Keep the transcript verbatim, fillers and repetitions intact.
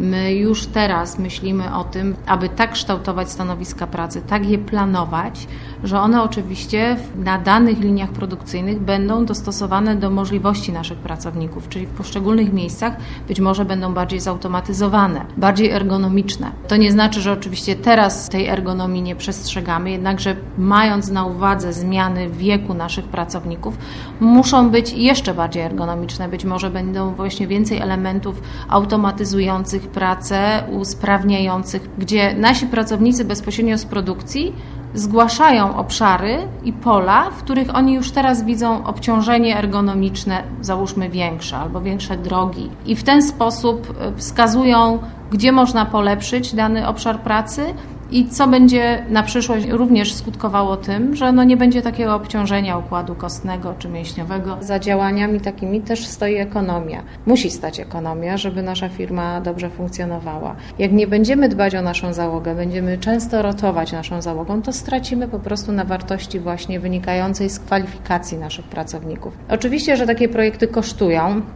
My już teraz myślimy o tym, aby tak kształtować stanowiska pracy, tak je planować, że one oczywiście na danych liniach produkcyjnych będą dostosowane do możliwości naszych pracowników, czyli w poszczególnych miejscach być może będą bardziej zautomatyzowane, bardziej ergonomiczne. To nie znaczy, że oczywiście teraz tej ergonomii nie przestrzegamy, jednakże mając na uwadze zmiany wieku naszych pracowników, muszą być jeszcze bardziej ergonomiczne. Być może będą właśnie więcej elementów automatyzujących pracę, usprawniających, gdzie nasi pracownicy bezpośrednio z produkcji zgłaszają obszary i pola, w których oni już teraz widzą obciążenie ergonomiczne, załóżmy większe albo większe drogi. I w ten sposób wskazują, gdzie można polepszyć dany obszar pracy i co będzie na przyszłość również skutkowało tym, że no nie będzie takiego obciążenia układu kostnego czy mięśniowego. Za działaniami takimi też stoi ekonomia. Musi stać ekonomia, żeby nasza firma dobrze funkcjonowała. Jak nie będziemy dbać o naszą załogę, będziemy często rotować naszą załogą, to stracimy po prostu na wartości właśnie wynikającej z kwalifikacji naszych pracowników. Oczywiście, że takie projekty kosztują.